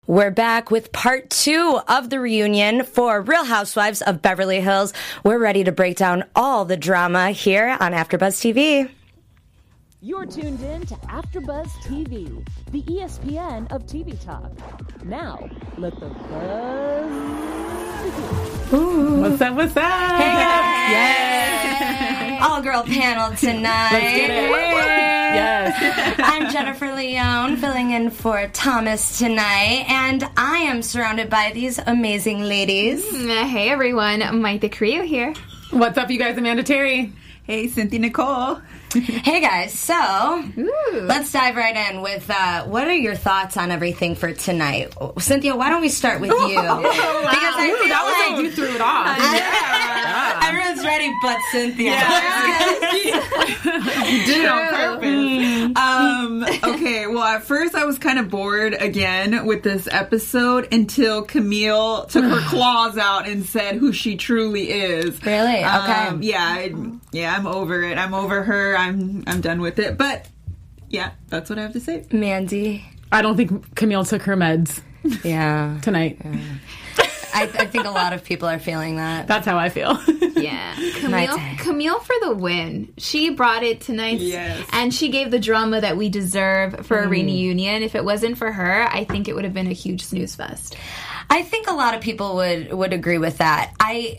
We're back with part 2 of the reunion for Real Housewives of Beverly Hills. We're ready to break down all the drama here on AfterBuzz TV. You're tuned in to AfterBuzz TV, the ESPN of TV talk. Now, let the buzz begin. What's up? What's up? Hey guys! Yes! All-girl panel tonight. Let's get it! Yes! I'm Jennifer Leone, filling in for Thomas tonight, and I am surrounded by these amazing ladies. Hey everyone, Maite Carrillo here. What's up, you guys? Amanda Terry. Hey, Cynthia Nicole. Hey guys, so let's dive right in with what are your thoughts on everything for tonight? Cynthia, why don't we start with you? Because I feel that was like you threw it off. Everyone's ready but Cynthia. You did it on purpose. Okay, well, at first I was kind of bored again with this episode until Camille took her claws out and said who she truly is. Really? Okay. Yeah, I'm over it. I'm over her. I'm done with it. But yeah, that's what I have to say. Mandy. I don't think Camille took her meds tonight. Yeah. I think a lot of people are feeling that. That's how I feel. Yeah. Camille for the win. She brought it tonight. Yes. And she gave the drama that we deserve for a reunion. If it wasn't for her, I think it would have been a huge snooze fest. I think a lot of people would agree with that.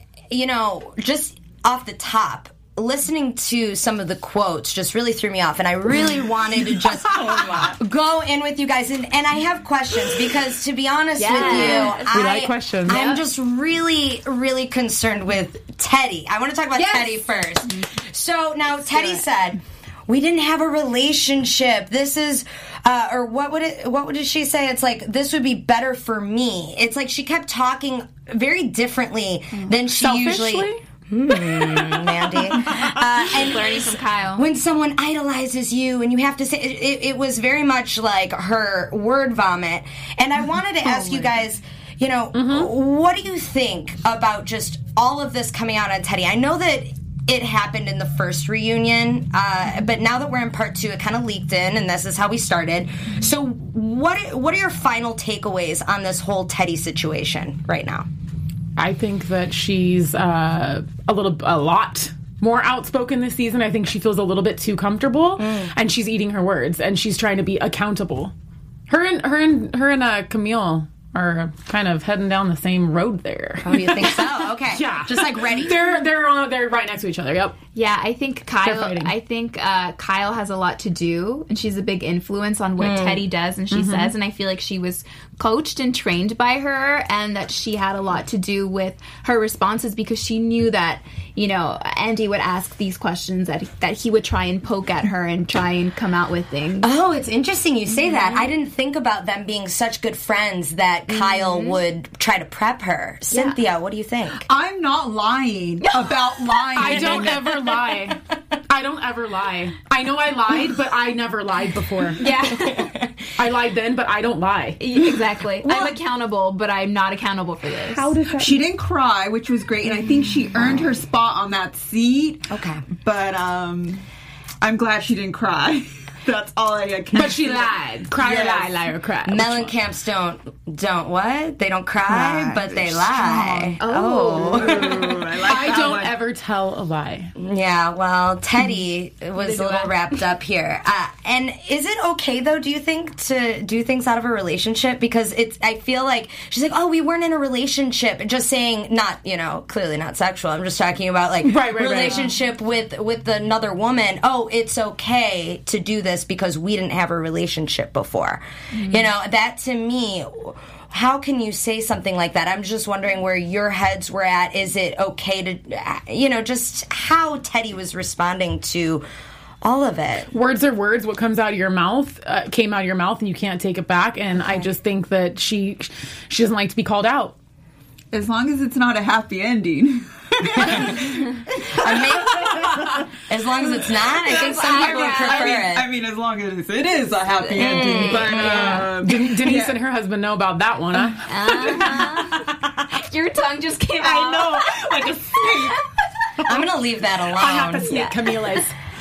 Just off the top, listening to some of the quotes just really threw me off, and I really wanted to just go in with you guys, and I have questions because, to be honest with you, we like questions. I'm just really, really concerned with Teddi. I want to talk about Teddi first. So now Teddi said, we didn't have a relationship. This is, or what did she say? It's like, this would be better for me. It's like she kept talking very differently than she usually. Mandy. And learning from Kyle. When someone idolizes you and you have to say, it was very much like her word vomit. And I wanted to ask you guys, what do you think about just all of this coming out on Teddi? I know that it happened in the first reunion, but now that we're in part 2, it kind of leaked in, and this is how we started. So what are your final takeaways on this whole Teddi situation right now? I think that she's a lot more outspoken this season. I think she feels a little bit too comfortable, and she's eating her words, and she's trying to be accountable. Her and Camille are kind of heading down the same road there. Oh, you think so? Okay. Yeah. Just like ready. They're right next to each other. Yep. Yeah, I think Kyle has a lot to do, and she's a big influence on what Teddi does and she says, and I feel like she was coached and trained by her, and that she had a lot to do with her responses because she knew that, Andy would ask these questions that he would try and poke at her and try and come out with things. Oh, it's interesting you say that. I didn't think about them being such good friends that Kyle would try to prep her. Cynthia, what do you think? I'm not lying about lying. I don't ever lie. I don't ever lie. I know I lied, but I never lied before. Yeah. I lied then, but I don't lie. Exactly. Well, I'm accountable, but I'm not accountable for this. How does that... She didn't cry, which was great, and I think she earned her spot on that seat. Okay. But I'm glad she didn't cry. That's all I can. But she lied. Cry or lie or cry. Mellencamp's don't what? They don't cry, but they lie. Oh. I don't ever tell a lie. Yeah, well, Teddi was a little wrapped up here. And is it okay, though, do you think, to do things out of a relationship? Because I feel like she's like, oh, we weren't in a relationship. Just saying, not, clearly not sexual. I'm just talking about, like, relationship with another woman. Oh, it's okay to do this because we didn't have a relationship before. That to me, how can you say something like that? I'm just wondering where your heads were at. Is it okay to, just how Teddi was responding to all of it? Words are words. What comes out of your mouth came out of your mouth, and you can't take it back. And I just think that she doesn't like to be called out. As long as it's not a happy ending. As long as it's not, I think some people prefer it. I mean, as long as it is a happy ending. But Denise and her husband know about that one, huh? Your tongue just came out. I know, like a snake. I'm going to leave that alone. I have to sneak Camila's.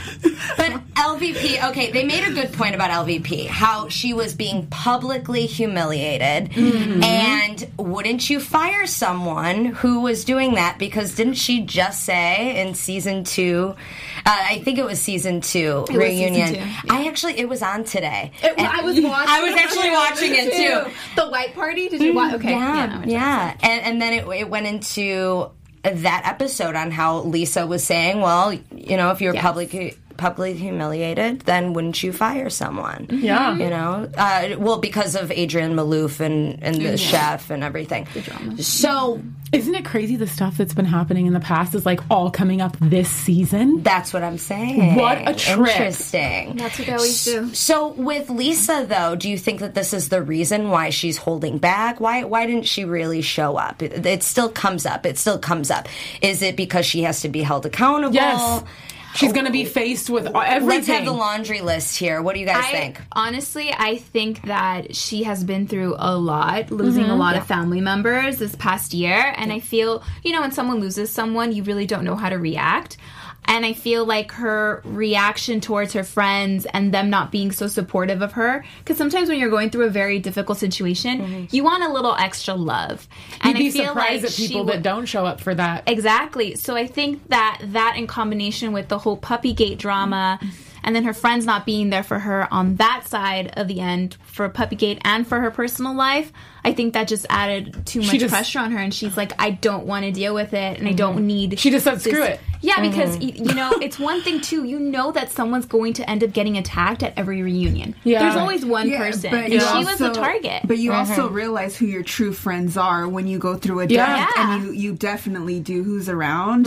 But LVP, okay, they made a good point about LVP, how she was being publicly humiliated. Mm-hmm. And wouldn't you fire someone who was doing that? Because didn't she just say in season 2, I think it was season 2 reunion. Season 2, yeah. It was on today. I was actually watching it too. The white party? Did you watch? Okay. Yeah. And then it went into that episode on how Lisa was saying, well, you know, if you're publicly humiliated, then wouldn't you fire someone? Yeah. You know? Well, because of Adrienne Maloof and the chef and everything. The drama. So... Isn't it crazy the stuff that's been happening in the past is like all coming up this season? That's what I'm saying. What a trick. Interesting. That's what they always do. So with Lisa, though, do you think that this is the reason why she's holding back? Why didn't she really show up? It still comes up. Is it because she has to be held accountable? Yes. She's going to be faced with everything. Let's have the laundry list here. What do you guys think? Honestly, I think that she has been through a lot, losing a lot of family members this past year. And I feel, you know, when someone loses someone, you really don't know how to react. And I feel like her reaction towards her friends and them not being so supportive of her, because sometimes when you're going through a very difficult situation, you want a little extra love. And I feel surprised at people that don't show up for that. Exactly. So I think that in combination with the whole Puppygate drama, and then her friends not being there for her on that side of the end for Puppygate and for her personal life, I think that just added too much pressure on her. And she's like, I don't want to deal with it, and I don't need... She just said, screw it. Yeah, because, you know, it's one thing, too. You know that someone's going to end up getting attacked at every reunion. Yeah. There's always one person. And she was the target. But you also realize who your true friends are when you go through a death. Yeah. And you definitely do who's around.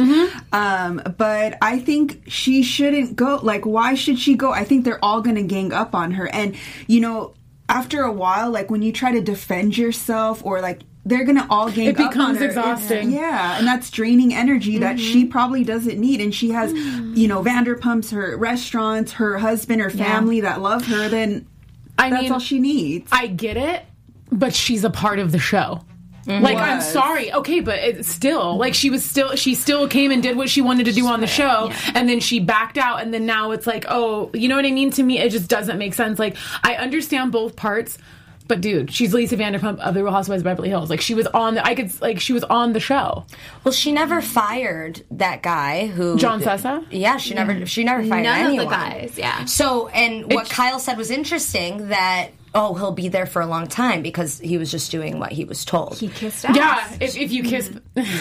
But I think she shouldn't go. Like, why should she go? I think they're all going to gang up on her. And, you know, after a while, like, when you try to defend yourself or, like, they're going to all gang up on her. It becomes exhausting. Yeah, and that's draining energy that she probably doesn't need. And she has, you know, Vanderpumps, her restaurants, her husband, her family that love her. Then that's all she needs. I get it, but she's a part of the show. Like, I'm sorry. Okay, but it's still, like, she still came and did what she wanted to do on the show, and then she backed out, and then now it's like, oh, you know what I mean? To me, it just doesn't make sense. Like, I understand both parts, but dude, she's Lisa Vanderpump of the Real Housewives of Beverly Hills. Like, she was on she was on the show. Well, she never fired that guy who... John Sessa? Yeah, she never fired anyone. None of the guys, yeah. So, and what Kyle said was interesting, that... Oh, he'll be there for a long time because he was just doing what he was told. He kissed ass. Yeah, if you kiss...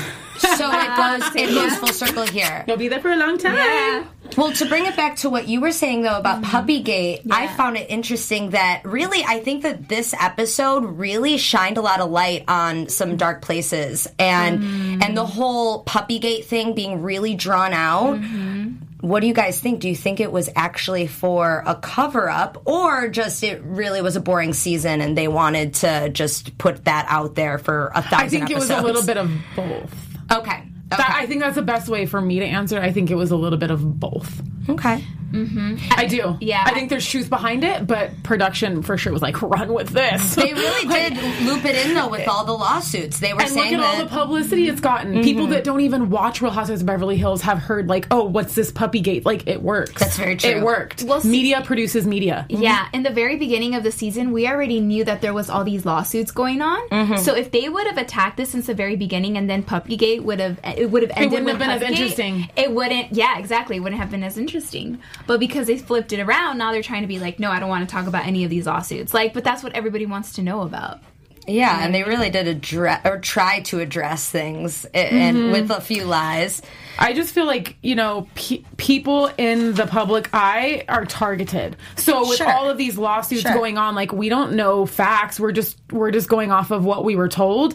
So it goes full circle here. He'll be there for a long time. Yeah. Well, to bring it back to what you were saying, though, about Puppygate, I found it interesting that really, I think that this episode really shined a lot of light on some dark places. And the whole Puppygate thing being really drawn out. What do you guys think? Do you think it was actually for a cover-up, or just it really was a boring season and they wanted to just put that out there for 1,000 episodes? I think it was a little bit of both. Okay. I think that's the best way for me to answer. I think it was a little bit of both. Okay. I do. Yeah. I think there's truth behind it, but production for sure was like, run with this. They really did loop it in, though, with all the lawsuits. They were saying look at all the publicity it's gotten. People that don't even watch Real Housewives of Beverly Hills have heard, like, oh, what's this Puppygate? Like, it works. That's very true. It worked. Well, media produces media. Yeah. In the very beginning of the season, we already knew that there was all these lawsuits going on. So if they would have attacked this since the very beginning, and then Puppygate would have ended with Puppygate, it wouldn't have been as interesting. It wouldn't. Yeah, exactly. It wouldn't have been as interesting. But because they flipped it around, now they're trying to be like, no, I don't want to talk about any of these lawsuits. Like, but that's what everybody wants to know about. Yeah, and they really did try to address things and with a few lies. I just feel like, you know, people in the public eye are targeted. So with all of these lawsuits going on, like, we don't know facts. We're just going off of what we were told.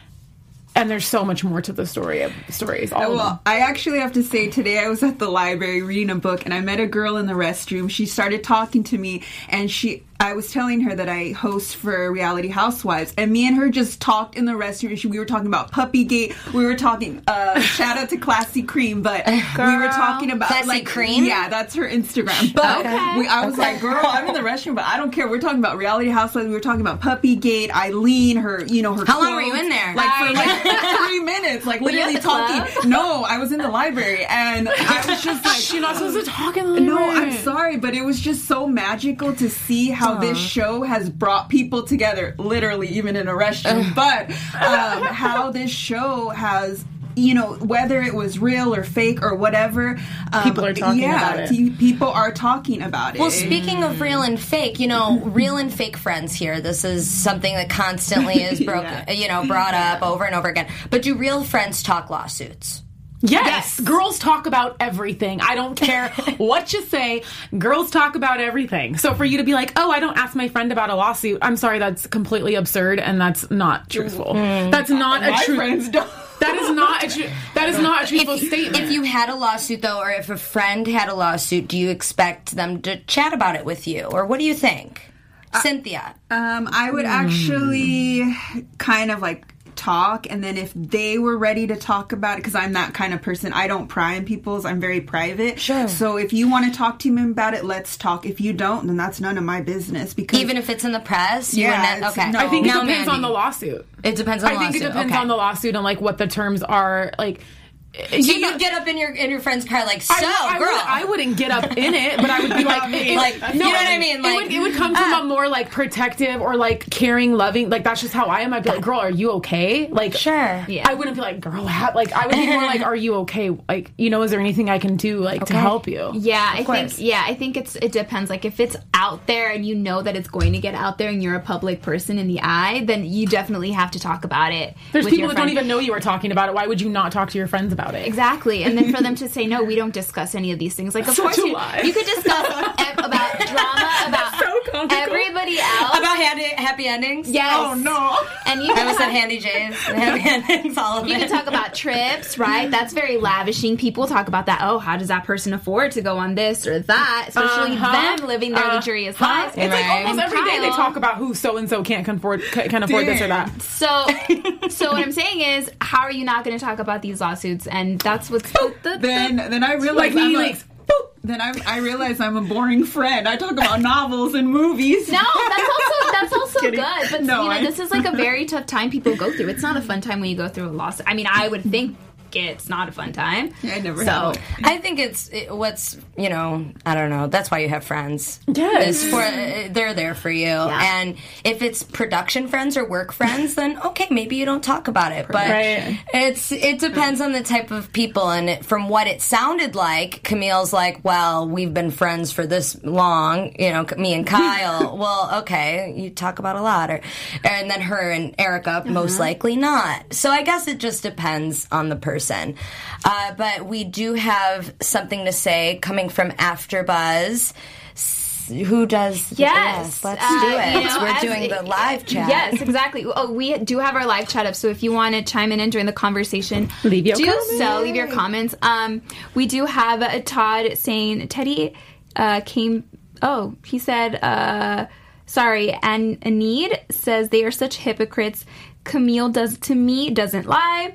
And there's so much more to the stories. All of them. I actually have to say, today I was at the library reading a book, and I met a girl in the restroom. She started talking to me, and I was telling her that I host for Reality Housewives, and me and her just talked in the restroom. We were talking about Puppygate. We were talking, shout out to Classy Cream, but we were talking about Classy Cream? Yeah, that's her Instagram. But I was like, girl, I'm in the restroom, but I don't care. We're talking about Reality Housewives. We were talking about Puppygate, Eileen, her, her How quotes. long were you in there? Like for like 3 minutes, like literally talking. No, I was in the library, and I was just like, you're not supposed to talk in the library. no, I'm sorry, but it was just so magical to see how this show has brought people together, literally even in a restroom, but how this show has, whether it was real or fake or whatever, people are talking about it. People are talking about it. Well, speaking of real and fake, real and fake friends here. This is something that constantly is brought up over and over again. But do real friends talk lawsuits? Yes. Girls talk about everything. I don't care what you say. Girls talk about everything. So for you to be like, oh, I don't ask my friend about a lawsuit, I'm sorry, that's completely absurd, and that's not truthful. That's not a true. Friends don't. That is not a truthful statement. If you had a lawsuit, though, or if a friend had a lawsuit, do you expect them to chat about it with you? Or what do you think? Cynthia? I would actually kind of like talk, and then if they were ready to talk about it, because I'm that kind of person, I don't pry in people's, I'm very private. Sure. So if you want to talk to me about it, let's talk. If you don't, then that's none of my business. Because even if it's in the press? Okay. I think it depends on the lawsuit. It depends on the lawsuit. I think it depends on the lawsuit and like what the terms are. Like, so you'd get up in your friend's car like, girl. I wouldn't get up in it, but I would be like, you know what I mean? Like, it would come from a more like protective or like caring, loving. Like that's just how I am. I'd be like, girl, are you okay? Like, sure. Yeah. I wouldn't be like, girl, like I would be more like, are you okay? Like, is there anything I can do like to help you? Yeah, I think it depends. Like if it's out there and you know that it's going to get out there and you're a public person in the eye, then you definitely have to talk about it. There's people that don't even know you are talking about it. Why would you not talk to your friends about it? Exactly. And then for them to say, no, we don't discuss any of these things. Like, of course, you could discuss about drama, about everybody else. About happy endings? Yes. Oh, no. And you I was at Handy J's. Happy endings, all of it. You can talk about trips, right? That's very lavishing. People talk about that. Oh, how does that person afford to go on this or that? Especially them living their luxurious lives. It's like almost every day they talk about who so-and-so can afford this or that. So what I'm saying is, how are you not going to talk about these lawsuits? And that's what's then I realize I realize I'm a boring friend. I talk about novels and movies. No, that's also good. But this is like a very tough time people go through. It's not a fun time when you go through a lawsuit. I mean, I would think it's not a fun time. I never have. I think what's I don't know. That's why you have friends. Yes, they're there for you. Yeah. And if it's production friends or work friends, then okay, maybe you don't talk about it. But it depends on the type of people. And from what it sounded like, Camille's like, well, we've been friends for this long. Me and Kyle. Well, okay, you talk about a lot, and then her and Erica most likely not. So I guess it just depends on the person. But we do have something to say coming from AfterBuzz. Who does? Yes, let's do it. We're doing the live chat. Yes, exactly. Oh, we do have our live chat up, so if you want to chime in during the conversation, leave your comments. We do have Todd saying Teddy came. Oh, he said. Sorry, and Anid says they are such hypocrites. Camille doesn't lie.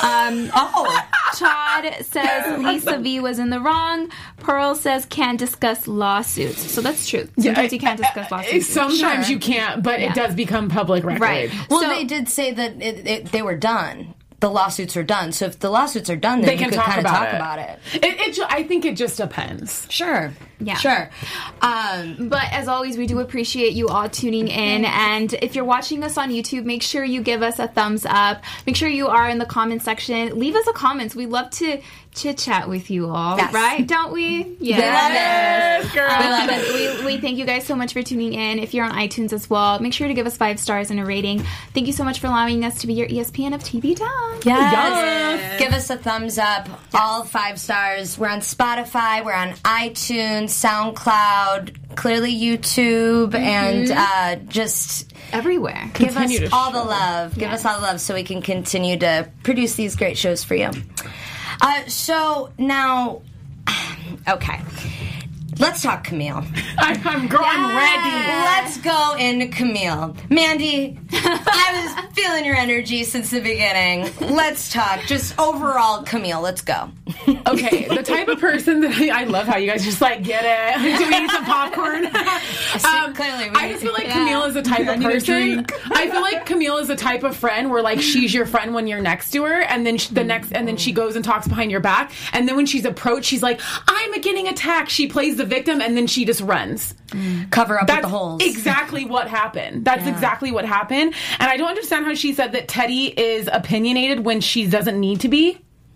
Todd says Lisa V was in the wrong. Pearl says can't discuss lawsuits. So that's true. Sometimes you can't discuss lawsuits. Sometimes you can't, but it does become public record. Right. Well, they did say that they were done. The lawsuits are done. So if the lawsuits are done, then they can talk about it. I think it just depends. Sure. Yeah. Sure. But as always, we do appreciate you all tuning in. And if you're watching us on YouTube, make sure you give us a thumbs up. Make sure you are in the comment section. Leave us a comment. We love to chit-chat with you all, right? Don't we? Yes. We love it. We thank you guys so much for tuning in. If you're on iTunes as well, make sure to give us 5 stars and a rating. Thank you so much for allowing us to be your ESPN of TV Talk. Yes. Give us a thumbs up. Yes. All 5 stars. We're on Spotify. We're on iTunes, SoundCloud, clearly YouTube, and just everywhere. Give us all the love. Give us all the love so we can continue to produce these great shows for you. So now, okay. Let's talk Camille. I'm ready. Let's go into Camille. Mandy, I was feeling your energy since the beginning. Let's talk just overall Camille. Let's go. Okay, the type of person that I love how you guys just like get it. Do we need some popcorn? Clearly, I just feel like Camille is the type of person. I feel like Camille is the type of friend where like she's your friend when you're next to her, and then she goes and talks behind your back, and then when she's approached, she's like, "I'm getting attacked." She plays the victim, and then she just runs. Cover up with the holes. Exactly what happened. That's exactly what happened, and I don't understand how she said that Teddy is opinionated when she doesn't need to be.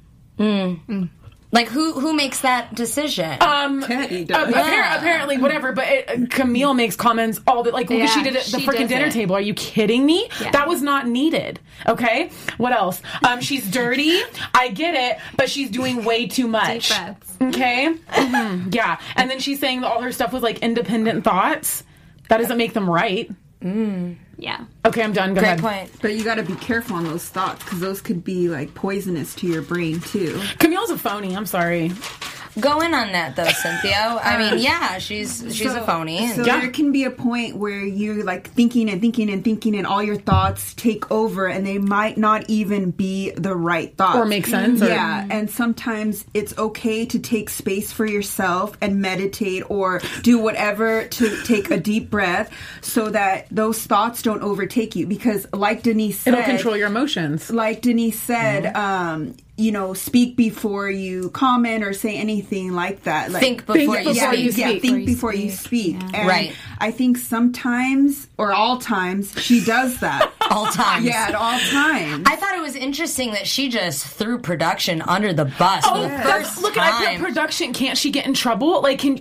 Like, who makes that decision? Teddy does. Apparently, whatever. But Camille makes comments all the like she did at the freaking dinner table. Are you kidding me? Yeah. That was not needed. Okay. What else? She's dirty. I get it, but she's doing way too much. Deep breaths. Okay. Mm-hmm. Yeah. And then she's saying that all her stuff was like independent thoughts. That doesn't make them right. Yeah. Okay, I'm done. Go ahead. Great point. But you got to be careful on those thoughts because those could be like poisonous to your brain too. Camille's a phony. I'm sorry. Go in on that though, Cynthia. I mean, yeah, she's a phony. So there can be a point where you're like thinking and all your thoughts take over and they might not even be the right thoughts. Or make sense. Yeah, and sometimes it's okay to take space for yourself and meditate or do whatever to take a deep breath so that those thoughts don't overtake you because like Denise said... It'll control your emotions. Like Denise said, speak before you comment or say anything like that. Like, think before you speak. Yeah, think before you speak. Yeah. And right. I think sometimes, or all times, she does that. All times. Yeah, at all times. I thought it was interesting that she just threw production under the bus for the first look time. at production. Can't she get in trouble?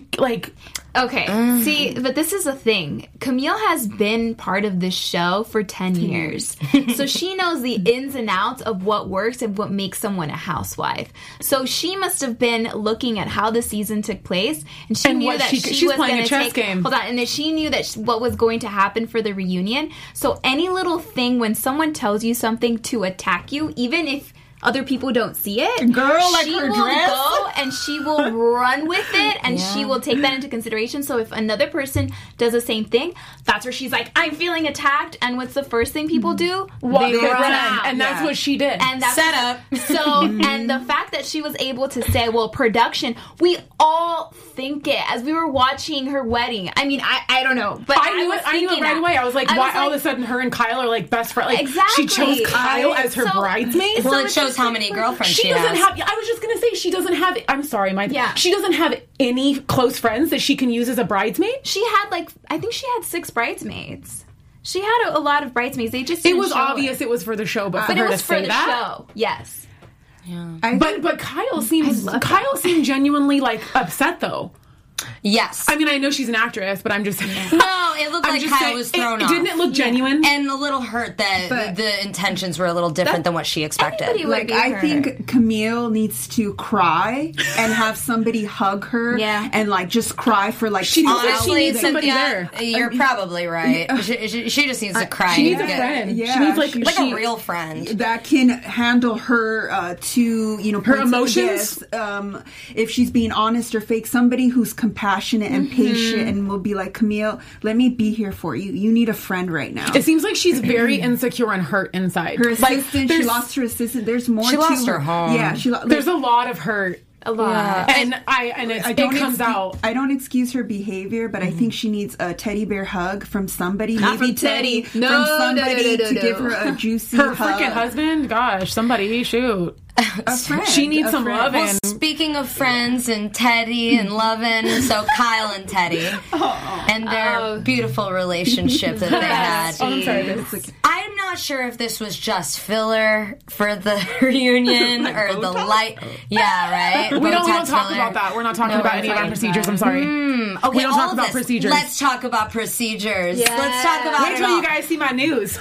Okay, see, but this is a thing. Camille has been part of this show for 10 years. So she knows the ins and outs of what works and what makes someone a housewife. So she must have been looking at how the season took place, and she knew that she was playing going a chess game. Hold on, and that she knew that what was going to happen for the reunion. So any little thing, when someone tells you something to attack you, even if other people don't see it, girl, like she her will dress? go and she will run with it and she will take that into consideration. So if another person does the same thing, that's where she's like, I'm feeling attacked. And what's the first thing people do? They run out. And that's what she did. And that's set up. So, and the fact that she was able to say, well, production, we all think it as we were watching her wedding. I mean, I don't know, but I knew it right away. I was like, why all of a sudden her and Kyle are like best friends? Like, exactly. She chose Kyle as her bridesmaid. Well, it shows how many girlfriends she doesn't has. I was just gonna say she doesn't have. I'm sorry, Mike. Yeah. She doesn't have any close friends that she can use as a bridesmaid. She had I think she had 6 bridesmaids. She had a lot of bridesmaids. They just didn't it was show obvious it was for the show, but for it her was to for say the that, show. Yes. Yeah. But Kyle seemed genuinely like upset though. Yes. I mean, I know she's an actress, but I'm just... No, it looked like Kyle was thrown off. Didn't it look genuine? And a little hurt that the intentions were a little different than what she expected. I think Camille needs to cry and have somebody hug her and just cry for she honestly, somebody there. You're probably right. She just needs to cry. She needs a friend. Yeah, she needs like a real friend that can handle her her emotions. If she's being honest or fake, somebody who's compassionate and patient and will be like, Camille, let me be here for you. You need a friend right now. It seems like she's very insecure and hurt inside. Her assistant, she lost her assistant. There's more. She lost her home. Yeah, there's a lot of hurt. A lot. Yeah. And it comes out. I don't excuse her behavior, but I think she needs a teddy bear hug from somebody. Not maybe from Teddy. From somebody to give her a juicy her hug. Freaking husband? Gosh, somebody, shoot. A friend. She needs some friend. loving. Well, speaking of friends and Teddy and loving, so Kyle and Teddy and their beautiful relationship that they had. I'm sorry. I'm not sure if this was just filler for the reunion or the light. Yeah, right. We don't talk about that. We're not talking about any of our procedures. I'm sorry. Okay, we don't talk about procedures. Let's talk about procedures. Yes. Let's talk about Wait till you guys see my news.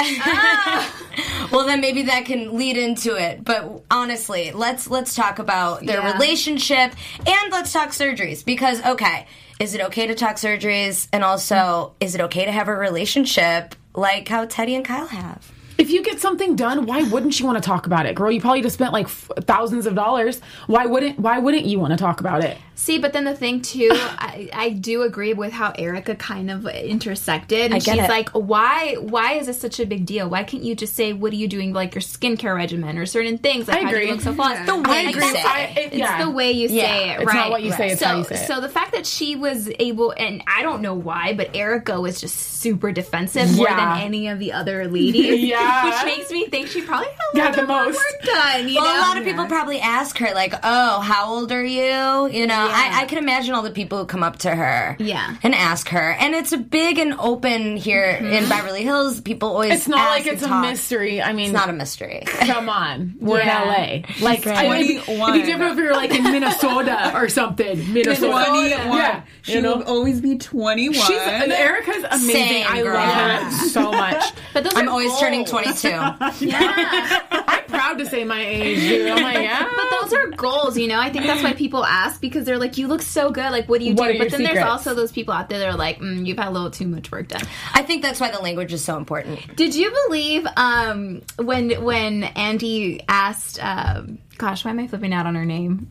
Well, then maybe that can lead into it. But honestly, let's talk about their relationship and let's talk surgeries. Because, is it okay to talk surgeries? And also, is it okay to have a relationship like how Teddy and Kyle have? If you get something done, why wouldn't you want to talk about it, girl? You probably just spent like thousands of dollars. Why wouldn't you want to talk about it? See, but then the thing too, I do agree with how Erica kind of intersected. And she's like, why is this such a big deal? Why can't you just say, what are you doing, like your skincare regimen or certain things? Like, I agree. How do you look so flawless? The way you say it. It's the way you say it, right? It's not what you say, it's how you say it. So the fact that she was able, and I don't know why, but Erica was just super defensive more than any of the other ladies. Which makes me think she probably had the most work done. You know? A lot of people probably ask her, like, oh, how old are you? You know, I can imagine all the people who come up to her and ask her. And it's a big and open here in Beverly Hills. People always It's not like it's a mystery. I mean, it's not a mystery. Come on. We're in LA. Like, 21. It'd be different if we were like in Minnesota or something. Minnesota. 21. Yeah. She will always be 21. Erica's amazing. Same, I girl. love her so much. But those I'm are always goals. turning 22. I'm proud to say my age, dude. I'm like, But those are goals, you know? I think that's why people ask, because they're like, you look so good. Like, what do you do? What are But your then there's secrets? also those people out there that are like, you've had a little too much work done. I think that's why the language is so important. Did you believe when Andy asked, gosh, why am I flipping out on her name?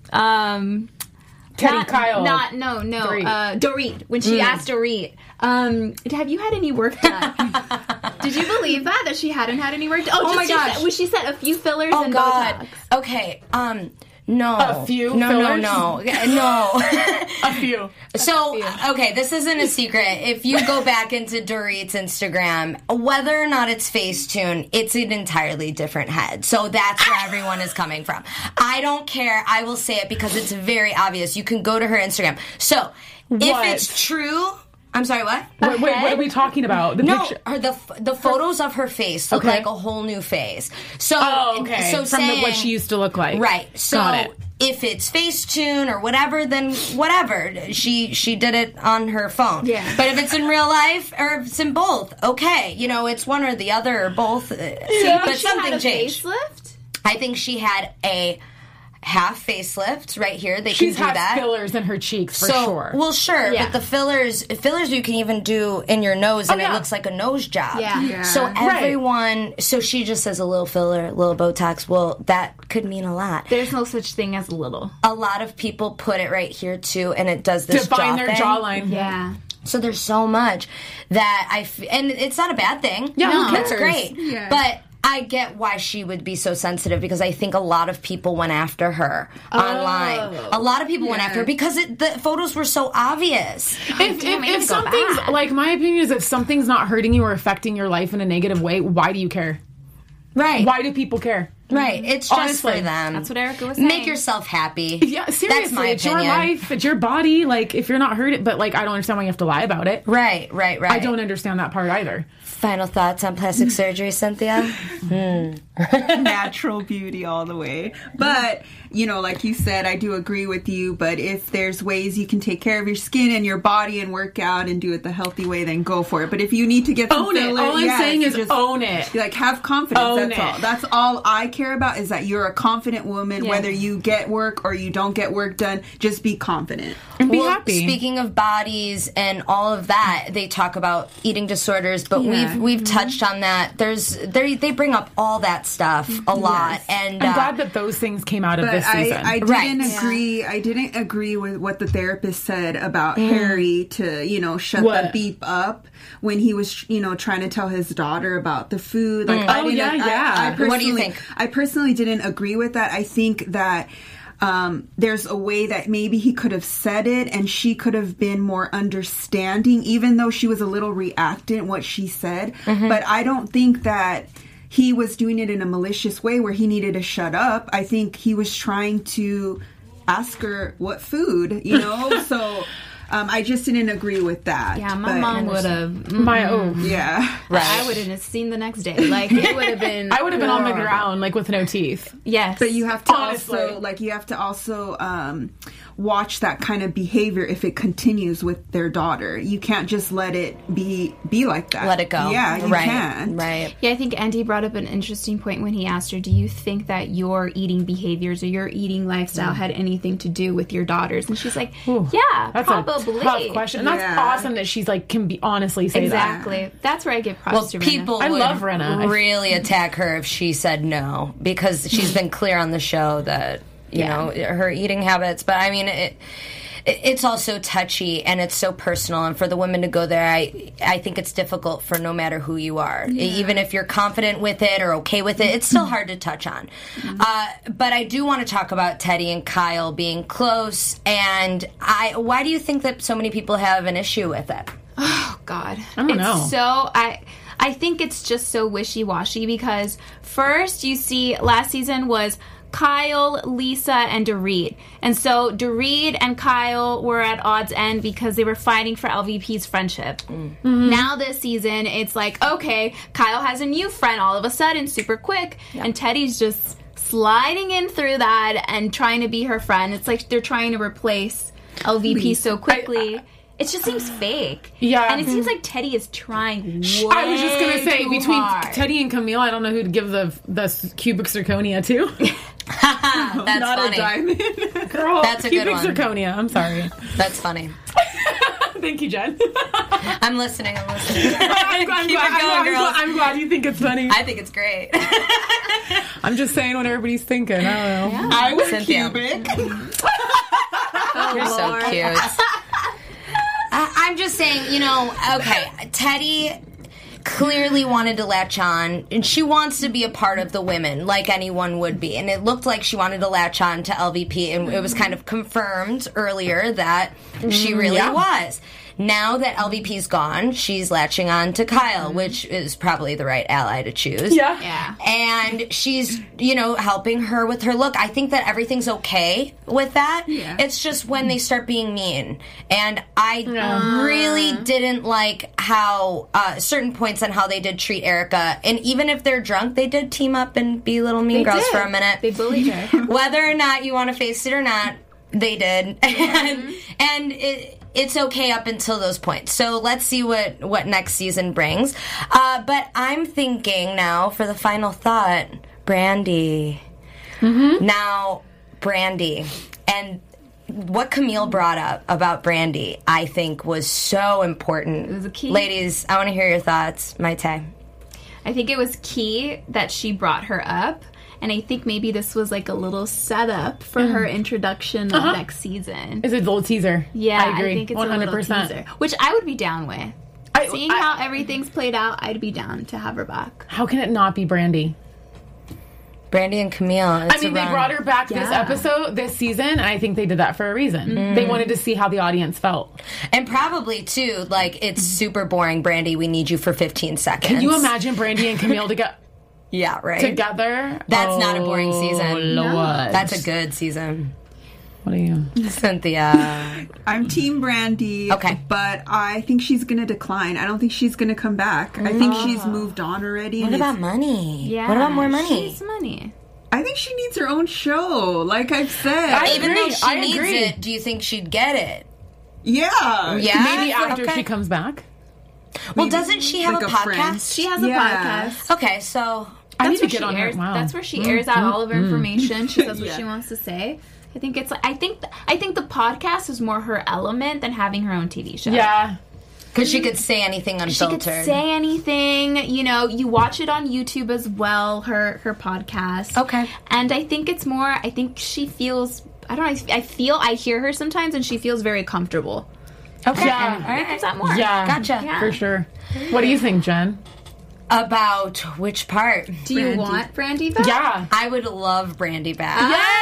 Kyle. Dorit. When she asked Dorit, have you had any work done? Did you believe that she hadn't had any work done? Oh my gosh. She said a few fillers and God. Botox. Okay. No. A few No. A few. So, okay, this isn't a secret. If you go back into Dorit's Instagram, whether or not it's Facetune, it's an entirely different head. So that's where everyone is coming from. I don't care. I will say it because it's very obvious. You can go to her Instagram. So, if it's true... I'm sorry, what? Wait, what are we talking about? The picture? The photos of her face look like a whole new face. So, so from what she used to look like. Right. So, got it. If it's Facetune or whatever, then whatever. She did it on her phone. Yeah. But if it's in real life or if it's in both, okay. You know, it's one or the other or both. But something changed. Facelift? I think she had a half facelift right here. She's can do that. fillers in her cheeks for sure. Well, sure, Yeah. but the fillers you can even do in your nose, and it looks like a nose job. Yeah. So everyone, so she just says a little filler, a little Botox. Well, that could mean a lot. There's no such thing as little. A lot of people put it right here too, and it does this Define jaw their thing. jawline. Yeah. So there's so much that and it's not a bad thing. Yeah, who That's cares? great. Yeah. But I get why she would be so sensitive because I think a lot of people went after her online. A lot of people went after her because the photos were so obvious. If something's, like, my opinion is if something's not hurting you or affecting your life in a negative way, why do you care? Right. Why do people care? Right. It's just Honestly, for them. That's what Erica was saying. Make yourself happy. Yeah, seriously. That's my it's opinion. your life. It's your body. Like, if you're not hurt, but, like, I don't understand why you have to lie about it. Right. I don't understand that part either. Final thoughts on plastic surgery, Cynthia? Natural beauty all the way. But, you know, like you said, I do agree with you. But if there's ways you can take care of your skin and your body and work out and do it the healthy way, then go for it. But if you need to get some Own it. filler, All I'm saying is just own it. Like, have confidence. Own That's it. all. That's all I care about is that you're a confident woman. Whether you get work or you don't get work done, just be confident. And be happy. Speaking of bodies and all of that, they talk about eating disorders, but we've touched on that. They bring up all that stuff a lot, and I'm glad that those things came out of But this season. I didn't agree. I didn't agree with what the therapist said about Harry to, you know, shut the beep up when he was, you know, trying to tell his daughter about the food. Like, I What do you think? I personally didn't agree with that. I think that there's a way that maybe he could have said it and she could have been more understanding, even though she was a little reactant what she said. But I don't think that he was doing it in a malicious way where he needed to shut up. I think he was trying to ask her what food, you know? So I just didn't agree with that. Yeah, my mom would have. Yeah. Right. I wouldn't have seen the next day. Like, it would have been. I would have been on the ground, like, with no teeth. Yes. But you have to Honestly. also watch that kind of behavior if it continues with their daughter. You can't just let it be like that. Let it go. Yeah, you can't. Right. Yeah, I think Andy brought up an interesting point when he asked her, do you think that your eating behaviors or your eating lifestyle had anything to do with your daughters? And she's like, yeah, that's probably. a tough question. And that's awesome that she's like, can be honestly say that. Exactly. That's where I give props to Rinna. People I would love Rinna. really attack her if she said no, because she's been clear on the show that, you know, her eating habits. But I mean, it's also touchy and it's so personal, and for the women to go there, I think it's difficult for no matter who you are. Even if you're confident with it or okay with it, it's still hard to touch on. But I do want to talk about Teddi and Kyle being close, and why do you think that so many people have an issue with it? Oh, God. I don't know. So, I think it's just so wishy-washy, because first you see last season was Kyle, Lisa, and Dorit. And so Dorit and Kyle were at odds end because they were fighting for LVP's friendship. Now this season, it's like, okay, Kyle has a new friend all of a sudden, super quick, and Teddi's just sliding in through that and trying to be her friend. It's like they're trying to replace LVP so quickly. It just seems fake. Yeah. And it seems like Teddi is trying way I was just going to say, between hard. Teddi and Camille, I don't know who to give the cubic zirconia to. That's Not funny. a diamond. Girl, That's a good cubic one. zirconia. I'm sorry. That's funny. Thank you, Jen. I'm listening. I'm Keep it going, girls. I'm glad you think it's funny. I think it's great. I'm just saying what everybody's thinking. I don't know. I was Cynthia. cubic. You're so cute. I'm just saying, you know, okay, Teddi clearly wanted to latch on, and she wants to be a part of the women, like anyone would be. And it looked like she wanted to latch on to LVP, and it was kind of confirmed earlier that she really was. Now that LVP's gone, she's latching on to Kyle, which is probably the right ally to choose. Yeah. And she's, you know, helping her with her look. I think that everything's okay with that. Yeah. It's just when they start being mean. And I really didn't like how certain points on how they did treat Erica. And even if they're drunk, they did team up and be little mean girls for a minute. They bullied her. Whether or not you want to face it or not, they did. And it's okay up until those points. So let's see what next season brings. But I'm thinking now for the final thought, Brandi. Now, Brandi. And what Camille brought up about Brandi, I think, was so important. It was a key. Ladies, I want to hear your thoughts. Maite. I think it was key that she brought her up. And I think maybe this was like a little setup for her introduction of next season. It's a little teaser. Yeah, I agree. think it's 100%. a little teaser, which I would be down with. Seeing how everything's played out, I'd be down to have her back. How can it not be Brandi? Brandi and Camille. I mean, they brought her back this season, and I think they did that for a reason. They wanted to see how the audience felt. And probably, too, like, it's super boring, Brandi. We need you for 15 seconds. Can you imagine Brandi and Camille together? Yeah, right. Together? That's not a boring season. Lord. That's a good season. What are you? Cynthia. I'm Team Brandi. Okay. But I think she's going to decline. I don't think she's going to come back. I think she's moved on already. What about money? Yeah. What about more money? She needs money. I think she needs her own show, like I've said. Even though she I needs agree. it, do you think she'd get it? Yeah. Yeah. Maybe after Okay. she comes back? Well, doesn't she have like a a podcast? friend. She has a podcast. Okay, so I need to where get she on airs, her. Wow. That's where she airs out all of her information. She says what she wants to say. I think it's like I think the podcast is more her element than having her own TV show. Yeah. because she could say anything She unfiltered. could say anything. You know, you watch it on YouTube as well. Her podcast. Okay. And I think it's more. I think she feels. I don't know. I hear her sometimes, and she feels very comfortable. Okay. Yeah. All right. There's that more. Yeah. Gotcha. Yeah. For sure. What do you think, Jen? About which part? Do you want Brandi back? Yeah. I would love Brandi back.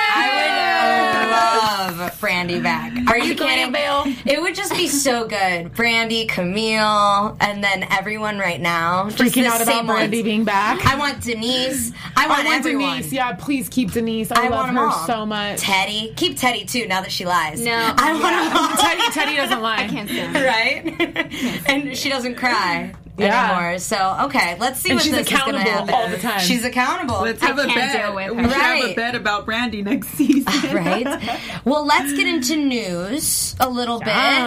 Yeah. I would love Brandi back. Are you kidding? It would just be so good. Brandi, Camille, and then everyone right now. Just Freaking the out about same ones. Brandi being back. I want Denise. I want everyone. Denise. Yeah, please keep Denise. I I love want them her all. so much. Teddi. Keep Teddi too, now that she lies. No. I want them all. Teddy doesn't lie. I can't stand her. Right? And she doesn't cry. anymore. So, okay, let's see what this is going to happen. All the time. She's accountable. Let's have a bet. We should have a bet about Brandy next season. Right? Well, let's get into news a little bit.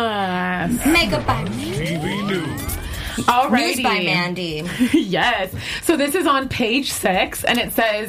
Makeup by TV News. Alrighty. News by Mandy. Yes. So this is on page 6, and it says,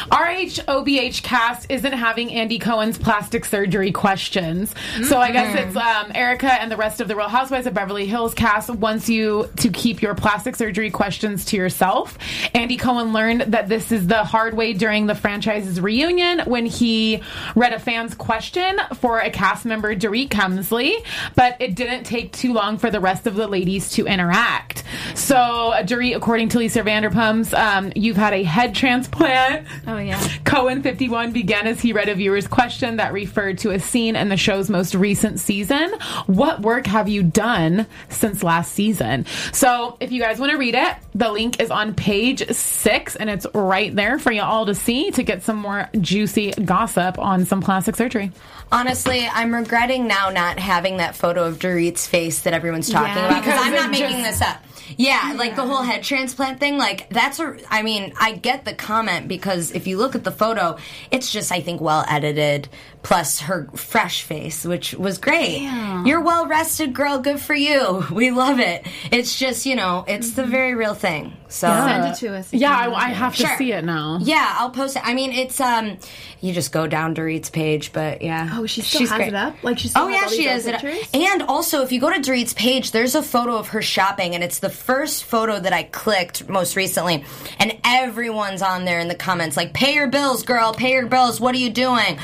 RH/OBH cast isn't having Andy Cohen's plastic surgery questions. So I guess it's Erica and the rest of the Real Housewives of Beverly Hills cast wants you to keep your plastic surgery questions to yourself. Andy Cohen learned that this is the hard way during the franchise's reunion when he read a fan's question for a cast member, Dorit Kemsley, but it didn't take too long for the rest of the ladies to interact. So, Dorit, according to Lisa Vanderpumps, you've had a head transplant. Oh, yeah. Cohen, 51, began as he read a viewer's question that referred to a scene in the show's most recent season. What work have you done since last season? So, if you guys want to read it, the link is on page 6, and it's right there for you all to see to get some more juicy gossip on some plastic surgery. Honestly, I'm regretting now not having that photo of Dorit's face that everyone's talking about, because I'm not making this up. Yeah, like the whole head transplant thing, like I mean, I get the comment because if you look at the photo, it's just, I think, well edited, plus her fresh face, which was great. Damn. You're well rested, girl. Good for you. We love it. It's just, it's the very real thing. So send it to us. Yeah, I have to see it now. Yeah, I'll post it. I mean, it's you just go down Dorit's page, but yeah. Oh, she's has great. It up? Like she's still has all she has it up. And also, if you go to Dorit's page, there's a photo of her shopping, and it's the first photo that I clicked most recently, and everyone's on there in the comments like, "Pay your bills, girl. Pay your bills. What are you doing?"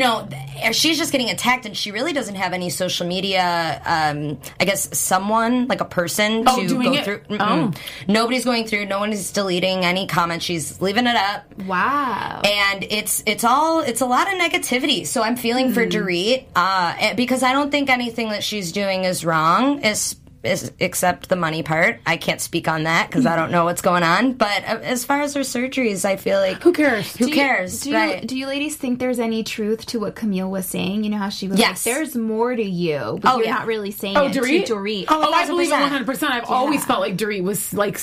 She's just getting attacked, and she really doesn't have any social media. I guess someone, like a person, to go through. Nobody's going through. No one is deleting any comments. She's leaving it up. Wow. And it's a lot of negativity. So I'm feeling for Dorit because I don't think anything that she's doing is wrong. Except the money part. I can't speak on that because I don't know what's going on. But as far as her surgeries, I feel like... Who cares? Who cares? Do you ladies think there's any truth to what Camille was saying? You know how she was like, there's more to you, but you're not really saying it to Dorit. Oh, I believe it 100%. I've always felt like Dorit was like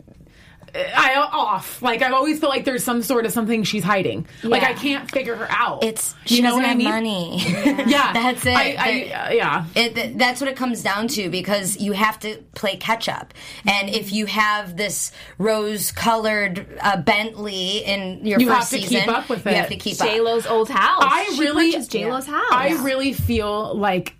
I've always felt like there's some sort of something she's hiding. Yeah. Like I can't figure her out. She doesn't have money. Yeah, that's it. That's what it comes down to, because you have to play catch up. And if you have this rose-colored Bentley in your first season, you have to keep up with it. You have to keep up. J-Lo's old house. She purchased J-Lo's house. I really feel like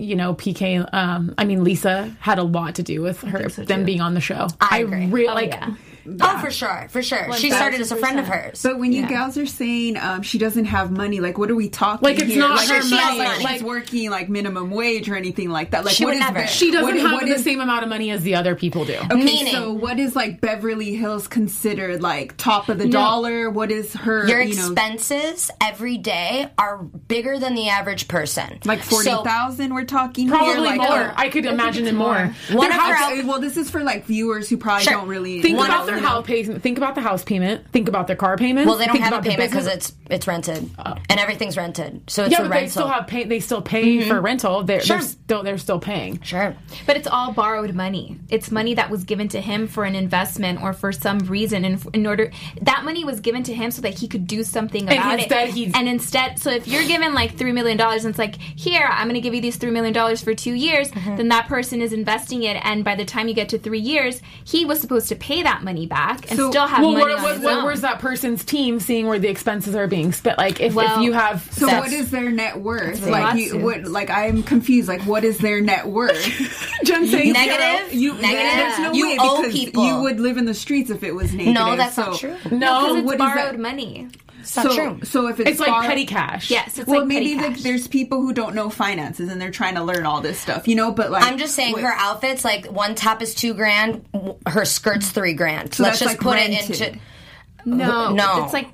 PK. Lisa had a lot to do with them being on the show. I agree. Yeah. Oh, for sure. She started as a friend of hers. But when you gals are saying she doesn't have money, like, what are we talking like? It's here? not like her money. money. Like she's working like minimum wage or anything like that. Like, she what would never. She doesn't have the same amount of money as the other people do. Okay, Meaning, so what is like Beverly Hills considered like top of the dollar? What is her? Your expenses every day are bigger than the average person. Like 40,000. We're talking probably here, like more. I could imagine it more. Well, this is for like viewers who probably don't really think about their house payment. Think about the house payment. Think about their car payment. Well, they don't have a payment because it's rented, and everything's rented. So it's a rental. They still pay for rental. They're still paying. Sure, but it's all borrowed money. It's money that was given to him for an investment or for some reason. And in order, that money was given to him so that he could do something about it. Instead, so if you're given like $3 million, and it's like, here, I'm going to give you these $3 million for 2 years, then that person is investing it, and by the time you get to 3 years, he was supposed to pay that money back and still have money on his own. Where's that person's team seeing where the expenses are being spent? Like, if you have... So what is their net worth? Like, I'm confused. Like, what is their net worth? Jen saying negative? There's no way, owe because people. You would live in the streets if it was negative. No, that's not true. No, because it's borrowed money. It's not true. So if it's like petty cash. Yes, it's maybe petty cash. There's people who don't know finances and they're trying to learn all this stuff, but like... I'm just saying her outfits, like one top is $2,000, her skirt's $3,000. So Let's just like put rented. it into... No. It's like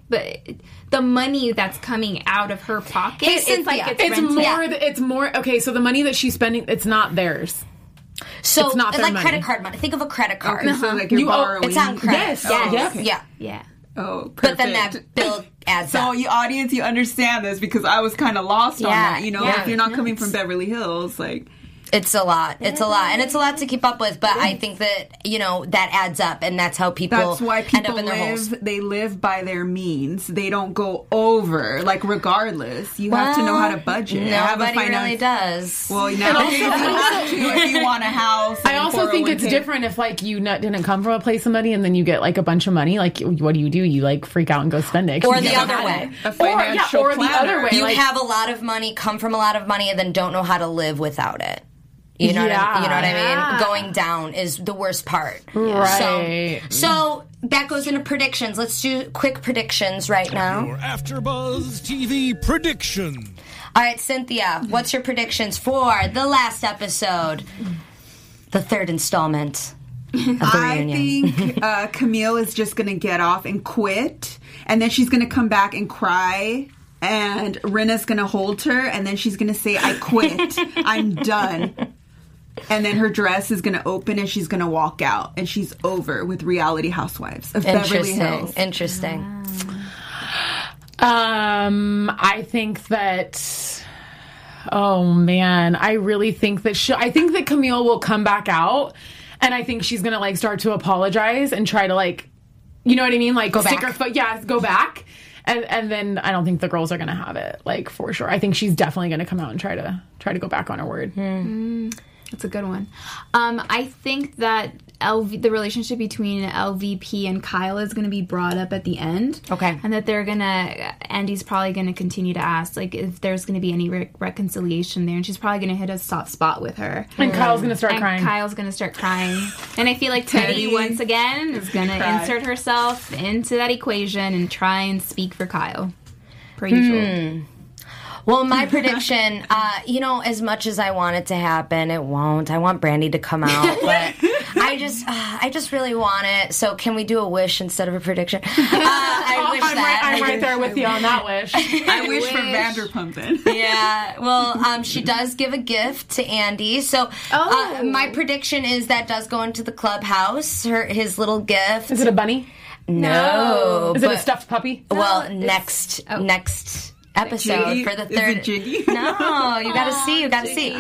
the money that's coming out of her pocket. It's like it's more. Okay, so the money that she's spending, it's not theirs. So it's not their like money. Credit card money. Think of a credit card. Okay, so like you're borrowing. It's on credit. Yes. Yeah. Oh, perfect. But then that bill adds up. So, you audience, you understand this because I was kind of lost on that. If you're not coming from Beverly Hills, like... It's a lot. It's a lot. And it's a lot to keep up with, but I think that, that adds up, and that's how people That's why people end up in their holes. They live by their means. They don't go over, regardless. You have to know how to budget. Nobody really does. Well, now you have to if you want a house. I also think it's different if, you didn't come from a place of money and then you get, a bunch of money. What do? You, freak out and go spend it. Or the other way. A financial or the other way. You have a lot of money, come from a lot of money, and then don't know how to live without it. You know what I mean? Going down is the worst part. Right. So that goes into predictions. Let's do quick predictions right now. Your AfterBuzz TV prediction. All right, Cynthia, what's your predictions for the last episode? The third installment of the reunion. I think Camille is just going to get off and quit, and then she's going to come back and cry. And Rinna's going to hold her, and then she's going to say, I quit. I'm done. And then her dress is going to open, and she's going to walk out. And she's over with Reality Housewives of Beverly Hills. Interesting. I think that... Oh, man. I really think that... I think that Camille will come back out, and I think she's going to, start to apologize and try to, you know what I mean? Go stick back. her foot... Yeah, go back. And then I don't think the girls are going to have it, for sure. I think she's definitely going to come out and try to go back on her word. That's a good one. I think that the relationship between LVP and Kyle is going to be brought up at the end. Okay. And that Andy's probably going to continue to ask, if there's going to be any reconciliation there. And she's probably going to hit a soft spot with her. And Kyle's going to start crying. Kyle's going to start crying. And I feel like Teddy, once again, is going to insert herself into that equation and try and speak for Kyle. Per usual. Well, my prediction, as much as I want it to happen, it won't. I want Brandi to come out, but I just really want it. So can we do a wish instead of a prediction? I wish I'm right there with you on that wish. I wish for Vanderpump then. Yeah. Well, she does give a gift to Andy. So my prediction is that does go into the clubhouse, his little gift. Is it a bunny? No. Is it a stuffed puppy? Well, next episode for the third. Is it Jiggy? No, you gotta see.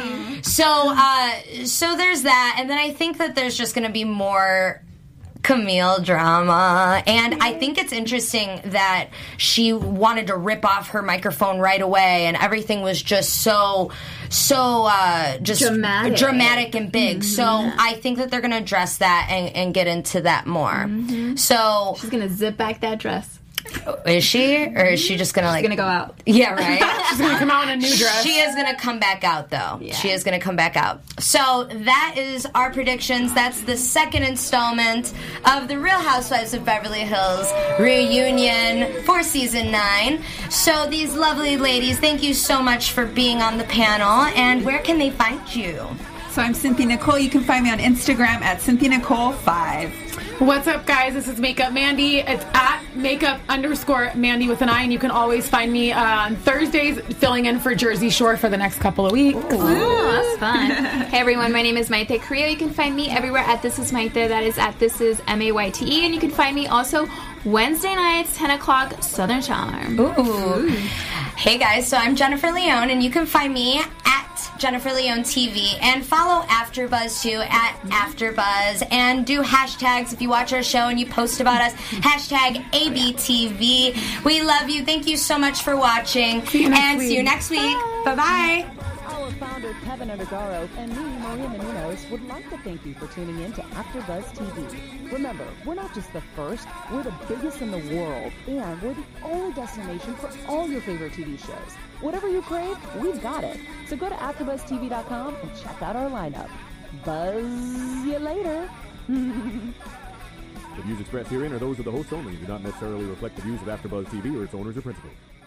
So there's that, and then I think that there's just gonna be more Camille drama, and I think it's interesting that she wanted to rip off her microphone right away, and everything was just so just dramatic and big. So I think that they're gonna address that and get into that more. So she's gonna zip back that dress. Is she? Or is she just gonna She's gonna go out. Yeah, right? She's gonna come out in a new dress. She is gonna come back out, though. Yeah. She is gonna come back out. So that is our predictions. That's the second installment of the Real Housewives of Beverly Hills reunion for season 9. So these lovely ladies, thank you so much for being on the panel. And where can they find you? So I'm Cynthia Nicole. You can find me on Instagram at Cynthia Nicole 5. What's up, guys? This is Makeup Mandy. It's at makeup_Mandy with an I, and you can always find me on Thursdays filling in for Jersey Shore for the next couple of weeks. Oh, that's fun. Hey, everyone. My name is Maite Carrillo. You can find me everywhere at This Is Maite. That is at This Is MAYTE. And you can find me also Wednesday nights, 10 o'clock, Southern Charm. Ooh. Hey, guys. So I'm Jennifer Leone, and you can find me at Jennifer Leone TV, and follow AfterBuzz too at AfterBuzz, and do hashtags if you watch our show and you post about us. Hashtag ABTV. We love you. Thank you so much for watching, see you next week. Bye-bye. Our founder, Kevin Undergaro, and me, Maria Menounos, would like to thank you for tuning in to AfterBuzz TV. Remember, we're not just the first, we're the biggest in the world, and we're the only destination for all your favorite TV shows. Whatever you crave, we've got it. So go to AfterBuzzTV.com and check out our lineup. Buzz you later. The views expressed herein are those of the host only and do not necessarily reflect the views of AfterBuzz TV or its owners or principals.